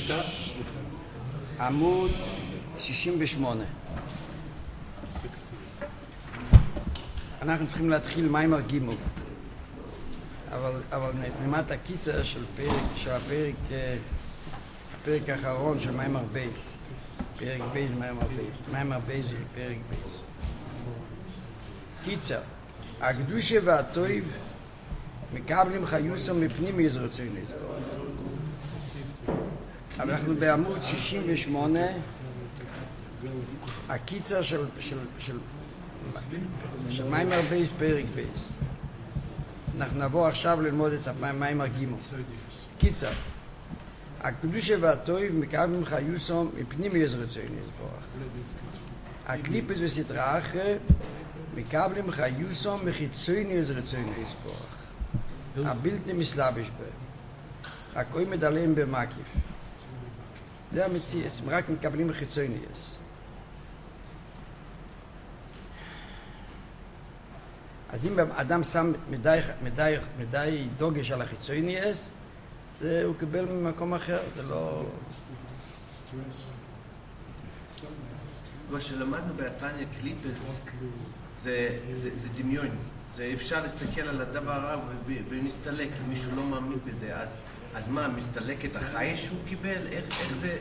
עמוד 68. אנחנו צריכים להתחיל מיימר גימל. אבל נעימת הקיצר של הפרק האחרון של מיימר בייס. פרק בייס, מיימר בייס. מיימר בייס זה פרק בייס. קיצר, הקדושה והטוב מקבלים חיוסם מפנים יזרצוין לזבוח. אבל אנחנו בעמוד 68, הקיצר של מיימר בייס, פרק בייס. אנחנו נבוא עכשיו ללמוד את המיימר גימל. קיצר, הקדושה והטוב מקבלים חיוסם מפנים יזרצוין לזבוח. הקליפס וסתרא אחרא מקבלים חיוסם מחיצוין יזרצוין לזבוח. הבלתי מסלבש בהם. הכל מדלם במקיף. זה המציאס, הם רק מקבלים חיצוניאס. אז אם אדם שם מדי דוגש על החיצוניאס, זה הוא קיבל ממקום אחר, זה לא... מה שלמדנו בהתניא קליפס זה דמיון. זה אפשר להסתכל על הדבר הרע ונסתלק, אם מישהו לא מאמין בזה, אז מה, מסתלק את החי שהוא קיבל? איך זה...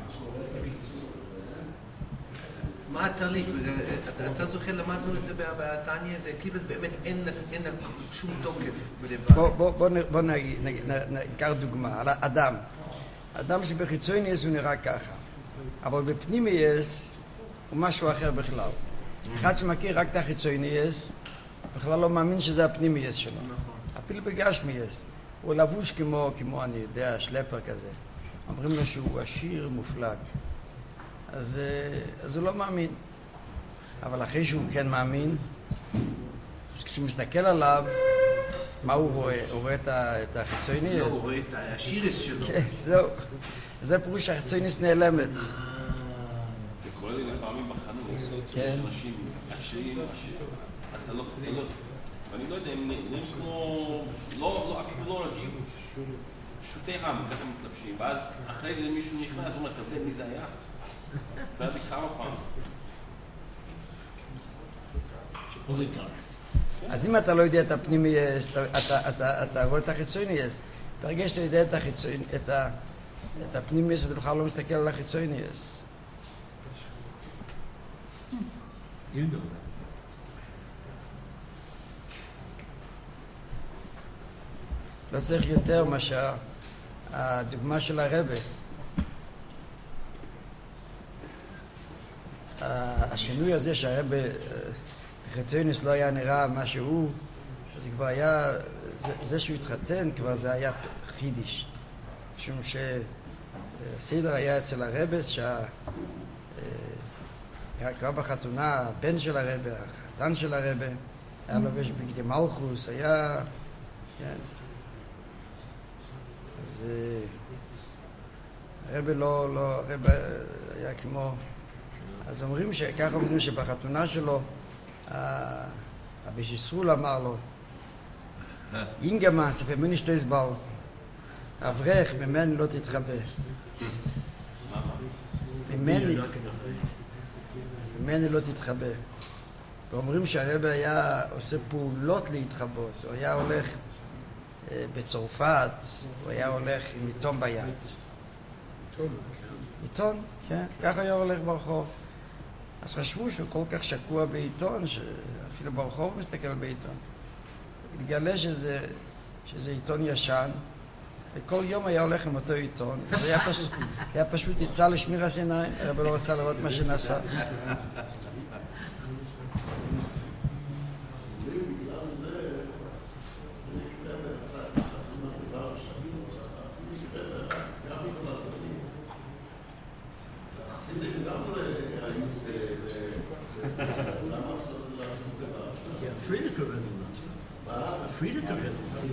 מה התהליך? אתה זוכר, למדנו את זה בהתניא, זה קליפס באמת אין שום תוקף. בוא ניקח דוגמה, על אדם שבחיצוניאס הוא נראה ככה, אבל בפנימייס הוא משהו אחר בכלל. אחד שמכיר רק את החיצוניאס, בכלל לא מאמין שזה הפנימייס שלו. אפילו בגשמייס. הוא לבוש כמו אני יודע, שלפר כזה. אומרים לו שהוא עשיר מופלג. אז הוא לא מאמין. אבל אחרי שהוא כן מאמין, אז כשהוא מסתכל עליו, מה הוא רואה? הוא רואה את החיצוניאס. לא, הוא רואה את השירס שלו. כן, זהו. זה פירוש שהחיצוניאס נעלמת. זה קורה לי לפעמים בחנות. כן. אנשים עשירים, אתה לא... ואני לא יודע, הם נראים כמו... אפילו לא רגיל. שוטי רם, ככה מתלבשים. ואז אחרי זה מישהו נכנס, הוא אומר, אתה יודע מי זה היה? ואז זה כמה פעם. אז אם אתה לא יודע את הפנימייס, אתה רואה את החיצוניאס. ברגע שאתה יודע את הפנימייס, אתה בכלל לא מסתכל על החיצוניאס. לא צריך יותר מאשר הדוגמה של הרבי. השינוי הזה שהרבי בחיצוניאס לא היה נראה מה שהוא, זה כבר היה, זה שהוא התחתן כבר זה היה חידיש. משום שהסדר היה אצל הרבי, כבר בחתונה הבן של הרבי, החתן של הרבי, היה לובש בגדי מלכוס, היה... כן. אז הרבי הרבי היה כמו... אז ככה אומרים שבחתונה שלו, רבי יששרול אמר לו, אינגמן, ספר מני שטויס בל, אברך, ממני לא תתחבא. ממני לא תתחבא. ואומרים שהרבי היה עושה פעולות להתחבות, הוא היה הולך בצרפת, הוא היה הולך עם עיתון ביד. עיתון, כן, ככה היה הולך ברחוב. אז חשבו שהוא כל כך שקוע בעיתון, שאפילו ברחוב מסתכל בעיתון. התגלה שזה עיתון ישן, וכל יום היה הולך עם אותו עיתון. זה היה פשוט יצא לשמיר הסיניים, הרבי לא רצה לראות מה שנעשה. Friedrich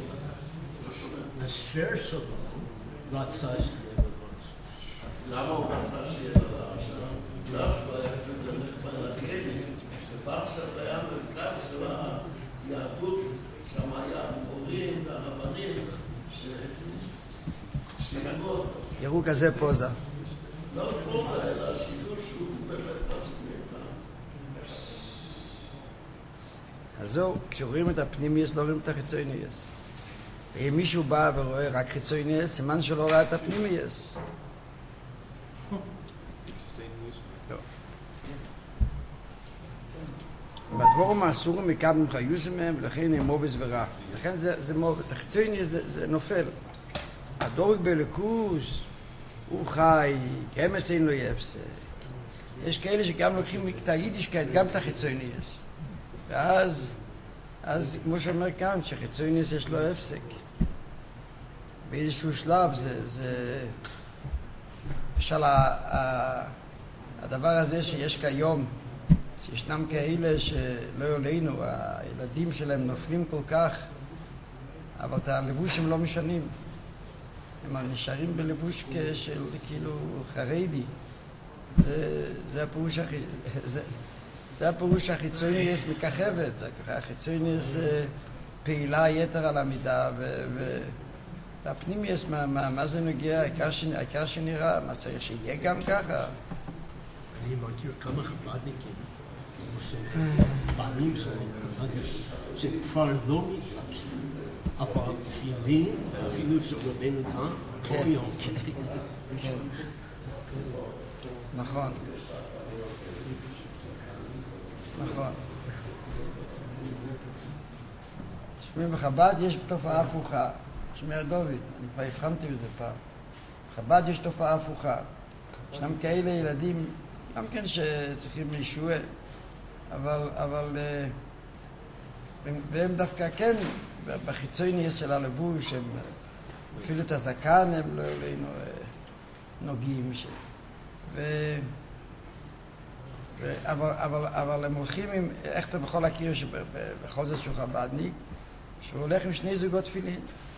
הספר שלו רצה שיהיה בבוץ. אז למה הוא רצה שיהיה בבוץ? בגלל שהוא היה כזה נחמן לכלא, שוורשה זה היה מרכז של היהדות, שם היה מורים והרבנים שינגו אותו. יראו כזה פוזה. לא פוזה, אלא השידור שהוא באמת מסכים. אז זהו, כשרואים את הפנימייס לא רואים את החיצונייס. ואם מישהו בא ורואה רק חיצונייס, סימן שלא ראה את הפנימייס. לא. בדבורם האסורים מקבלים חיוסים מהם, ולכן הם מובס ורע. לכן זה מובס. החיצונייס זה נופל. הדורג בלכוס הוא חי, אמס אין לו יפסק. יש כאלה שגם לוקחים את היידישקייט, גם את החיצונייס. ואז, כמו שאומר כאן, שחיצונייס יש לו הפסק. באיזשהו שלב זה למשל הדבר הזה שיש כיום, שישנם כאלה שלא יולנו, הילדים שלהם נופלים כל כך, אבל את הלבוש הם לא משנים. הם נשארים בלבוש של כאילו חרדי. זה הפירוש החיצונייס מככבת. החיצונייס פעילה יתר על המידה, והפנימייס, מה זה נוגע? העיקר שנראה, מה צריך שיהיה גם ככה? אני מכיר כמה חב"דניקים, שבעלים שלהם, שכבר לא מתלבשים, אבל תפילין, אפילו שרבנו כאן, כל יום. כן. נכון. נכון. שמעים, בחב"ד יש תופעה הפוכה. שמע דוד, אני כבר הבחנתי בזה פעם. בחב"ד יש תופעה הפוכה. ישנם כאלה ילדים, גם כן שצריכים ישועה, אבל והם דווקא כן, בחיצונייס של הלבוש, הם אפילו את הזקן הם לא נוגעים. אבל הם הולכים עם, איך אתה יכול להכיר שבכל זאת שהוא חב"דניק, שהוא הולך עם שני זוגות תפילין.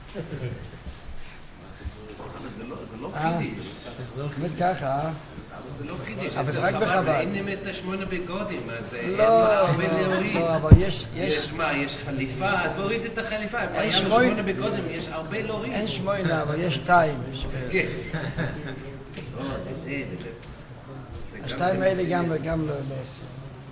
זה לא חידיש. באמת ככה, אבל זה לא חידיש. אבל זה רק בחב"ד. אין את השמונה בגודים, אז אין לא, הרבה להוריד. לא, אבל יש... יש חליפה, אז להוריד את החליפה. היה לו שמונה בגודים, יש הרבה להוריד. אין שמונה, אבל יש שתיים. כן. זה... השתיים האלה גם לא עושים.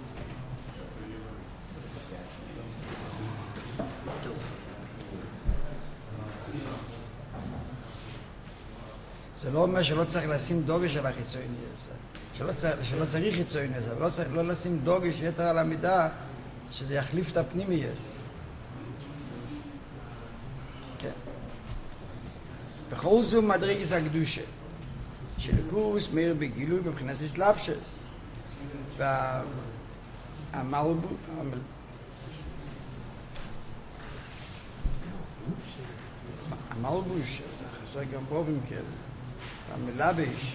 זה לא אומר שלא צריך לשים דוגש על החיצונייס, שלא צריך חיצונייס, אבל לא צריך לא לשים דוגש יתר על המידה, שזה יחליף את הפנימייס. כן. בכל זו מדרגס הקדושה, שלקורס מאיר בגילוי מבחינת אסלאפשס, המלבוש, חסר גם בובים כאלה, המלבש,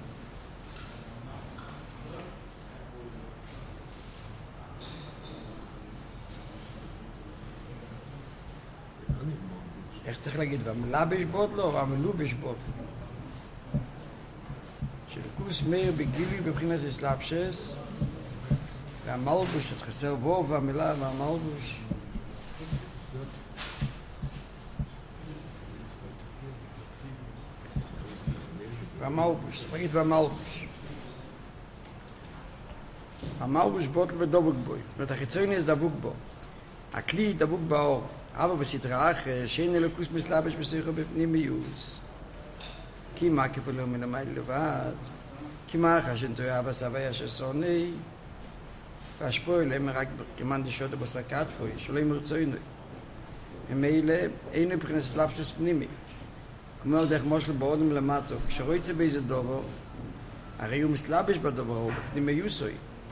איך צריך להגיד? והמלבש בוט לו, והמלובש בוט לו. שלקורס מאיר בגילוי מבחינת אסלאפשס, והמלבוש, אז חסר בוב והמילה והמלבוש. והמלבוש, צריך להגיד והמלבוש. המלבוש בוטל ודבוק בו. זאת אומרת, החיצונייס דבוק בו. הכלי דבוק באור. אבל בסדרה אחרת, שאין אלוקוס מסלבש בשיחו בפנימיוס. כי מה כפולו מן המייל לבד? כי מה חשן תויה בסביה של סוני? והשפוי להם רק כמן דשות בסקת פוי, שלא ימרצוינו. ממילא אין מבחינת סלבשוס פנימי. כמו דרך מושל בעודם למטו, כשרואי זה באיזה דובר, הרי הוא מסלבש בדובר, הוא בפנימי יוסוי.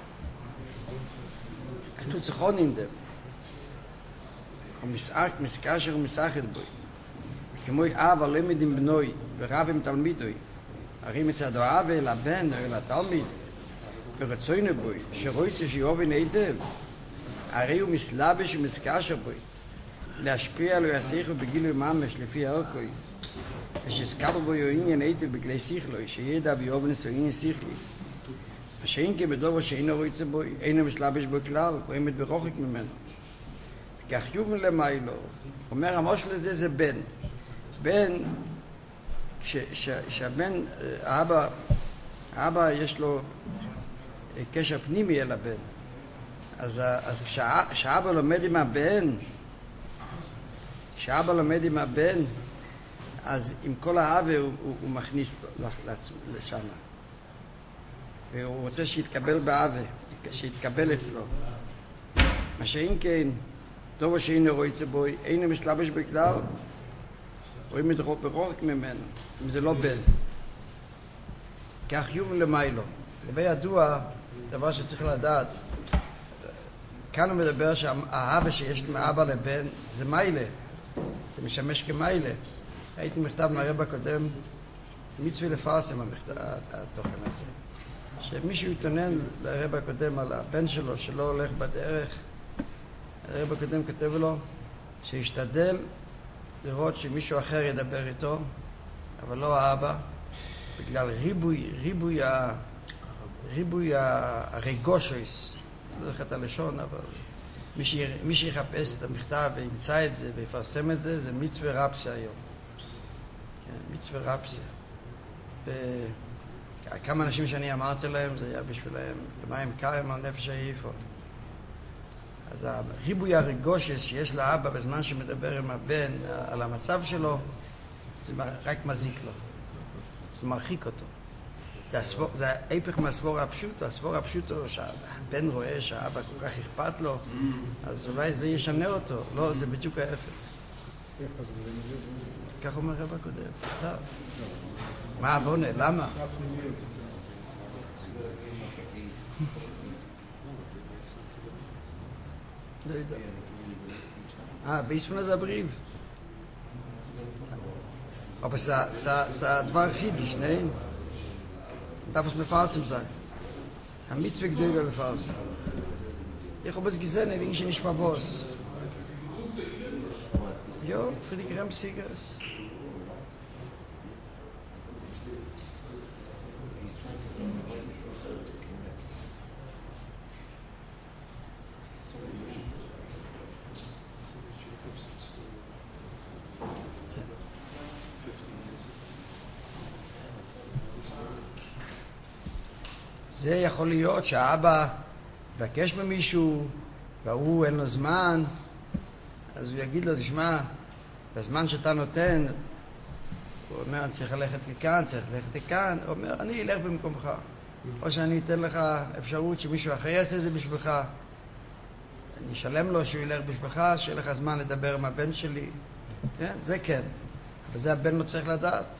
כתוב צריכון אינדם. הוא מסקשר ומסחת בוי. כמו אב הלמד עם בנוי ורב עם תלמידוי. הרי מצד האב אל הבן או אל התלמיד ורצוינו בוי, שרואי זה שיובן היטב. הרי הוא מסלבש ומסקשר בוי. להשפיע לו יסיכו בגילוי ממש לפי הערכוי. ושסקבל בו עניין היטב בכלי שיכלוי, שידע ביובנס או עניין שיכלי. ושאין כבדובו שאינו רוצה בו, אינו מסלבש בו כלל, הוא עמד ברוחק ממנו. וכך יובן למיילו, אומר המושל הזה זה בן. בן, שהבן, האבא יש לו קשר פנימי אל הבן. אז כשאבא לומד עם הבן, אז עם כל האהבה הוא מכניס לשם. והוא רוצה שיתקבל באהבה, שיתקבל אצלו. מה שאין כן, טוב שאין רואה בוי, אין מסלבש בכלל, רואים את רחוק ממנו, אם זה לא בן. כך יום למיילו. לגבי ידוע, דבר שצריך לדעת, כאן הוא מדבר שהאהבה שיש מאבא לבן זה מיילה, זה משמש כמיילה. הייתי מכתב מהרב הקודם, מצווה לפרסם התוכן הזה. שמישהו יתונן לרב הקודם על הבן שלו שלא הולך בדרך, הרב הקודם כתב לו שישתדל לראות שמישהו אחר ידבר איתו, אבל לא האבא, בגלל ריבוי הרגושויס, לא זוכר את הלשון, אבל מי שיחפש את המכתב וימצא את זה ויפרסם את זה, זה מצווה רפסה היום. מצווה רפסה. וכמה אנשים שאני אמרתי להם, זה היה בשבילהם למים קרים על נפש העיפו. אז ריבוי הרגושס שיש לאבא בזמן שמדבר עם הבן על המצב שלו, זה רק מזיק לו. זה מרחיק אותו. זה ההפך מהסבור הפשוטו. הסבור הפשוטו שהבן רואה שהאבא כל כך אכפת לו, אז אולי זה ישנה אותו. לא, זה בדיוק ההפך. כך אומר רב הקודם. מה עוונה? למה? לא יודע. ביספונה זה הבריב. אבל זה הדבר חידיש, nein? Darf es mefasem sein. Es ist ein Mitzvah g'doyle לפרסם. Ich habe es gesehen, wie ich nicht verwusst. Jo, für die Gremsigers. זה יכול להיות שהאבא מבקש ממישהו והוא אין לו זמן, אז הוא יגיד לו, תשמע, בזמן שאתה נותן, הוא אומר, אני צריך ללכת לכאן, צריך ללכת לכאן, הוא אומר, אני אלך במקומך, או שאני אתן לך אפשרות שמישהו אחר יעשה את זה בשבילך, אני אשלם לו שהוא ילך בשבילך, שיהיה לך זמן לדבר עם הבן שלי, כן? זה כן, אבל זה הבן לא צריך לדעת.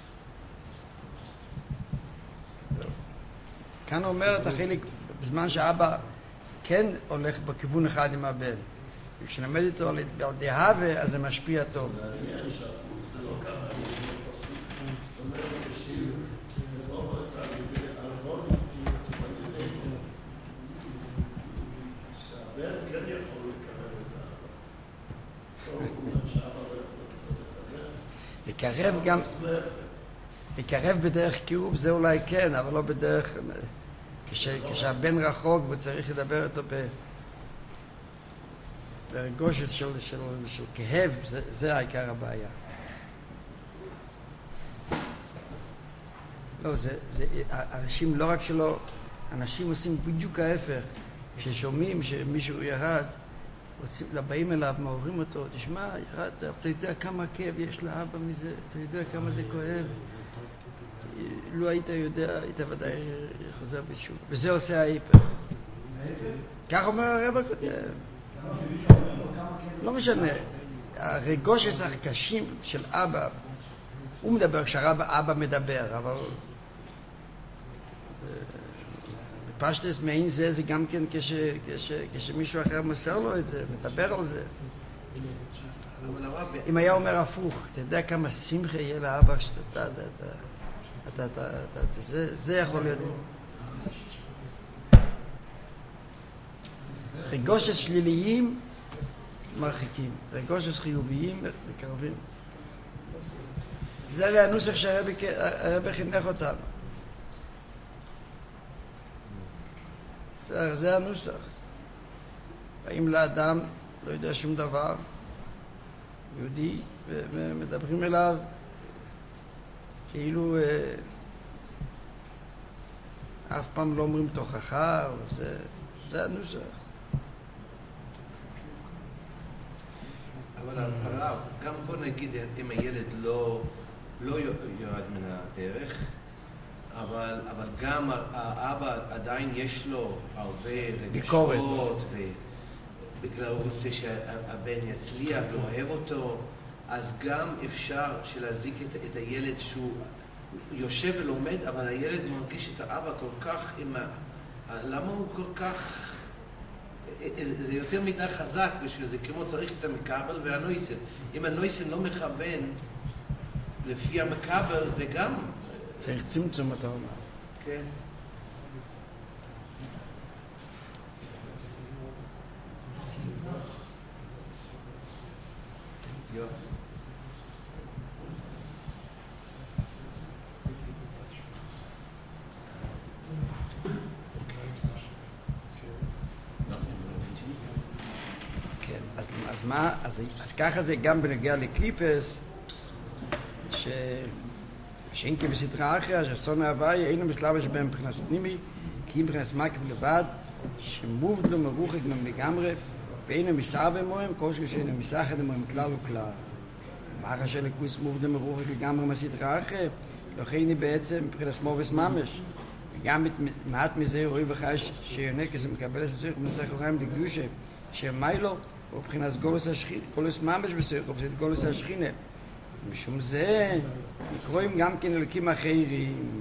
כאן הוא אומר את החלק, בזמן שאבא כן הולך בכיוון אחד עם הבן. וכשנלמד איתו על דהווה, אז זה משפיע טוב. מעניין שהפוך, זה לא ככה, זאת אומרת, כשרוב עשה הרמונית, שהבן כן יכול לקרב את האבא. טוב, הוא אומר שהאבא לא יכול לקרב את הבן. לקרב גם... לקרב בדרך קירוב זה אולי כן, אבל לא בדרך... כשהבן רחוק וצריך לדבר איתו ברגושת של כאב, זה העיקר הבעיה. לא, אנשים לא רק שלא, אנשים עושים בדיוק ההפך. כששומעים שמישהו ירד, באים אליו, מעוררים אותו, תשמע, ירדת, אתה יודע כמה כאב יש לאבא מזה, אתה יודע כמה זה כואב. לו היית יודע, היית ודאי חוזר בתשוב. וזה עושה ההיפר. כך אומר הרב הקודם. לא משנה. הרגושס הקשים של אבא, הוא מדבר כשאבא מדבר, אבל בפשטס מעין זה גם כן כשמישהו אחר מוסר לו את זה, מדבר על זה. אם היה אומר הפוך, אתה יודע כמה שמחה יהיה לאבא שאתה... זה יכול להיות. רגושס שליליים מרחיקים, רגושס חיוביים מקרבים. זה הרי הנוסח שהרבא חינך אותנו. זה הנוסח. באים לאדם, לא יודע שום דבר, יהודי, ומדברים אליו, כאילו אף פעם לא אומרים תוכחה, זה הנוסח. אבל הרב, גם בוא נגיד אם הילד לא ירד מן הדרך, אבל גם האבא עדיין יש לו הרבה רגשות, ובגלל הוא רוצה שהבן יצליח ואוהב אותו, אז גם אפשר להזיק את הילד שהוא יושב ולומד, אבל הילד מרגיש את האבא כל כך, למה הוא כל כך, זה יותר מדי חזק בשביל זה, כמו צריך את המקבל והנויסן. אם הנויסן לא מכוון לפי המקבל, זה גם... צריך צמצום, אתה אומר. כן. אז מה? אז ככה זה גם בנוגע לקליפס, שאין כבסדרה אחרת, שסון ההוואי אינו מסלבש בהם מבחינת פנימי, כי אם מבחינת מקב לבד, שמובד לו מרוחק לגמרי, ואינו מסער במוהם, כל שאינו מסחד במוהם כלל וכלל. מה חשב לכוס מובד לו מרוחק לגמרי מהסדרה אחרת? לכן היא בעצם מבחינת מובס ממש. וגם מעט מזה רואי וחש שיונקס ומקבל את הצריך ומנסח הוריים לקדושה, שמיילו הוא מבחינת גולוס השכינה, גולוס ממש בסריך, ובסריך גולוס השכינה. משום זה נקרואים גם כן אלוקים אחרים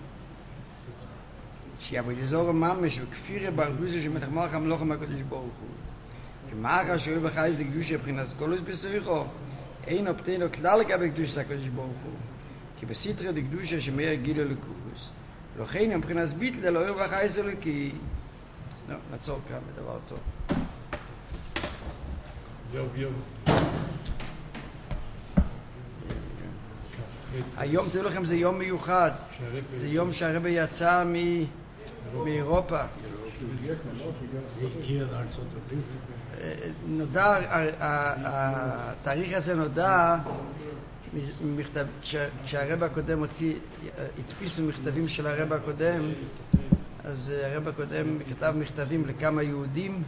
שיעבוד אזור ממש וכפירה ברדוסה שמתח מלך המלוך מהקדוש ברוך הוא כמאחר שאוהב החייס לקדושה מבחינת גולוס בסריחו אין אופתנו כלל לגבי קדושה הקדוש ברוך הוא כי בסתרא דקדושה שמאיר גיל אלוקוס לכן מבחינת ביטל לא אוהב החייס אלוקי. לא, נעצור כאן בדבר טוב. יום היום תראו לכם זה יום מיוחד, זה יום שהרבא יצא מאירופה. נודע, התאריך הזה נודע כשהרבא הקודם הוציא, הדפיסו מכתבים של הרבא הקודם, אז הרבא הקודם כתב מכתבים לכמה יהודים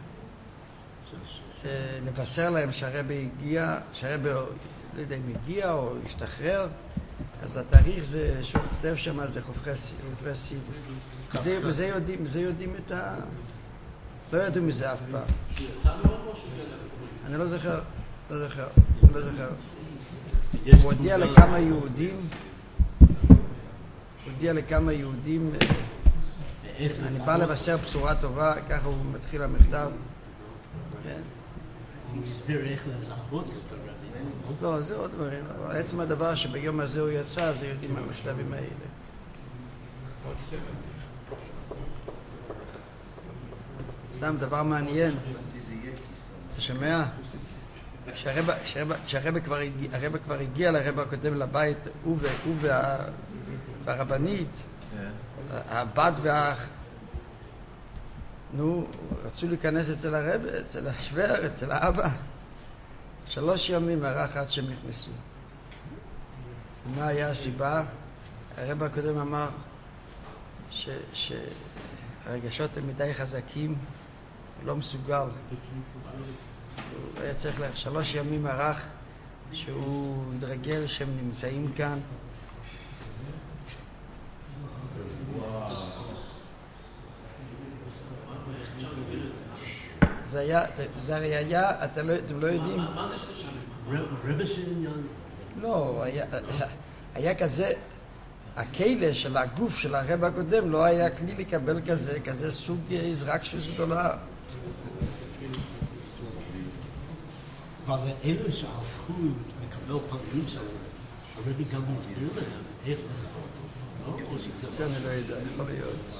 לבשר להם שהרבא הגיע, שהרבא לא יודע אם הגיע או השתחרר, אז התאריך זה, שהוא כותב שם, זה חופרי סיב. בזה יודעים את ה... לא ידעו מזה אף פעם. אני לא זוכר. הוא הודיע לכמה יהודים, אני בא לבשר בשורה טובה, ככה הוא מתחיל המכתב. לא, זה עוד דברים, אבל עצם הדבר שביום הזה הוא יצא, זה יודעים מהמכתבים האלה. סתם דבר מעניין, אתה שומע? כשהרבא כבר הגיע לרבא הקודם לבית, הוא והרבנית, הבת והאח, רצו להיכנס אצל הרבא, אצל השוור, אצל האבא. 3 ימים ערך עד שהם נכנסו. מה היה הסיבה? הרבא הקודם אמר שהרגשות הם מדי חזקים, לא מסוגל. הוא היה צריך 3 ימים ערך שהוא התרגל שהם נמצאים כאן. זה היה, אתם לא יודעים. מה זה 3 ימים? רבא של עניין? לא, היה כזה, הכלא של הגוף של הרבא הקודם לא היה כלי לקבל כזה סוג הזרקשוס גדולה. אבל אלו שהלכו לקבל פנים שלהם, הרבא גם הסביר להם איך לזהות אותו. זה אני לא יודע, יכול להיות.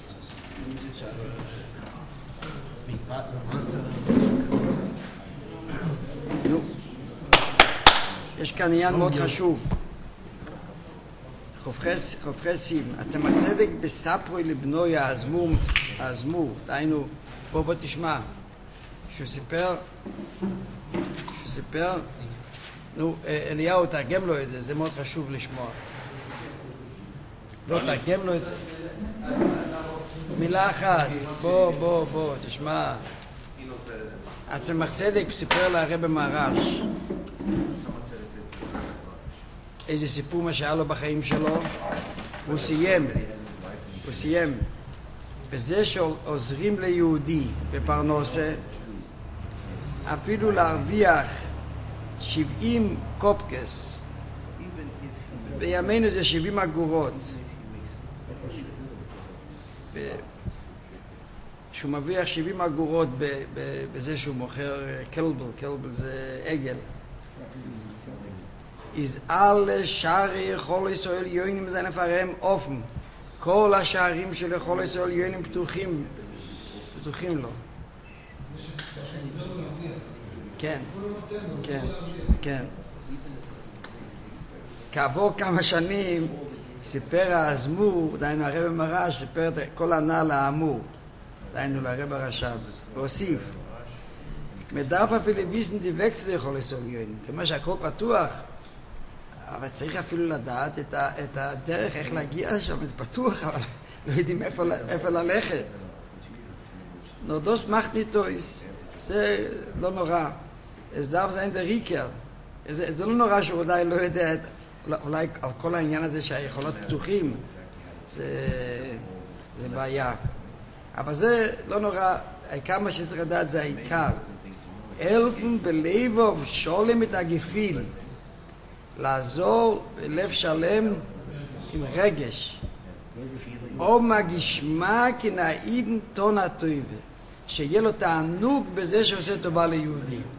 יש כאן עניין מאוד חשוב. חופכסים, עצם הצדק בספרוי לבנוי האזמור, דהיינו, בוא תשמע, שהוא סיפר, אליהו תרגם לו את זה, זה מאוד חשוב לשמוע. לא תרגם לו את זה. מילה אחת, בוא, תשמע. הצמח צדק סיפר לרבי מהר"ש איזה סיפור מה שהיה לו בחיים שלו. הוא סיים בזה שעוזרים ליהודי בפרנסה, אפילו להרוויח 70 קופקס, בימינו זה 70 אגורות, שהוא מרוויח 70 אגורות בזה שהוא מוכר כלבל זה עגל. is alle שערי כל ישראל יוינים זה נפרם אופן, כל השערים של כל ישראל יוינים פתוחים לו. כן. כעבור כמה שנים סיפר האזמור, דיינו הרב מהר"ש, סיפר כל הנ"ל האמור, דיינו לרב הרש"ב, והוסיף, מדרף אפילו ויסן די וקסל יכול לסוליון, כמה שהכל פתוח, אבל צריך אפילו לדעת את הדרך איך להגיע לשם, זה פתוח, אבל לא יודעים איפה ללכת. נורדוס מחט ניטויס, זה לא נורא. אז דרף זה אין דה ריקר. זה לא נורא שהוא אולי לא יודע, אולי על כל העניין הזה שהיכולות פתוחים, זה בעיה. אבל זה לא נורא, העיקר מה שצריך לדעת זה העיקר. אלפן בלבוב שולם את הגפיל, לעזור בלב שלם עם רגש. או מגשמה כנעידן טון הטויבה, שיהיה לו תענוג בזה שעושה טובה ליהודים.